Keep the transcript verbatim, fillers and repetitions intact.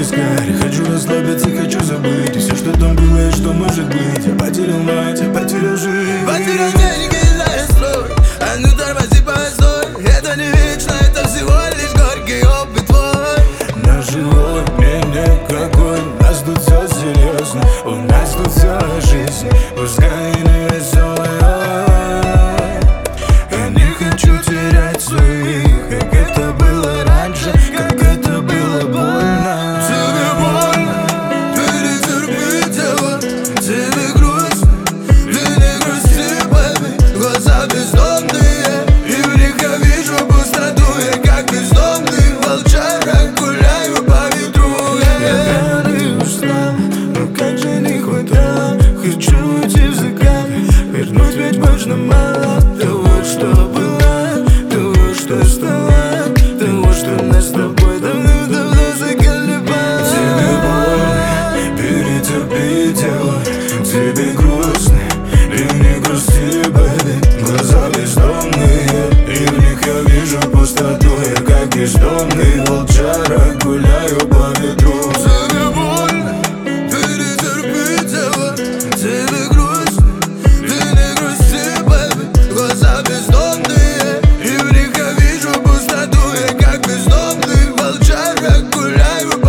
вискарь. Хочу расслабиться, хочу забыть все, что там было и что может быть. Я потерял мать, я потерял жизнь. Потерял деньги за настрой. А ну тормози, постой. Это не вечно, это всего лишь горький опыт твой. Наш живой мне никакой. У нас тут все серьезно, у нас тут все жизнь. Пускай и не веселая. Я не хочу терять своих, как это было раньше, как это было больно. Тебе больно, перетерпеть его. Тебе грустно, ты не грусти, baby. Глаза бездомные, и в них я вижу пустоту. Я как бездомный волчара гуляю по ветру. Я пьяный устал, но как же не хватало. Хочу уйти в закат, вернуть ведь можно мало того, что было, того, что стало, того, что нас с тобой давно-давно заколебало. Тебе больно, перетерпи тело. Тебе грустно, и не грусти, baby. Глаза бездомные, и в них я вижу пустоту. Я как бездомный волчара гуляю по ветру. Тебе больно, перетерпеть его. Тебе грустно, ты не грусти, baby. Глаза бездомные, и в них я вижу пустоту. Я как бездомный волчара гуляю